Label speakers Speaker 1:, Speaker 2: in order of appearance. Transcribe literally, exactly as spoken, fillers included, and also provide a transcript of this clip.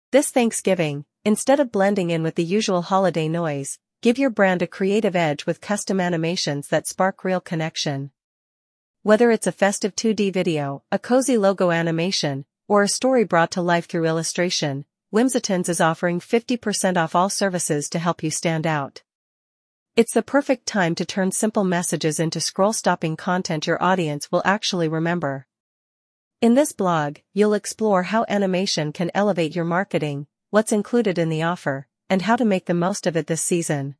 Speaker 1: This Thanksgiving, instead of blending in with the usual holiday noise, give your brand a creative edge with custom animations that spark real connection. Whether it's a festive two D video, a cozy logo animation, or a story brought to life through illustration, Whimsitons is offering fifty percent off all services to help you stand out. It's the perfect time to turn simple messages into scroll-stopping content your audience will actually remember. In this blog, you'll explore how animation can elevate your marketing, what's included in the offer, and how to make the most of it this season.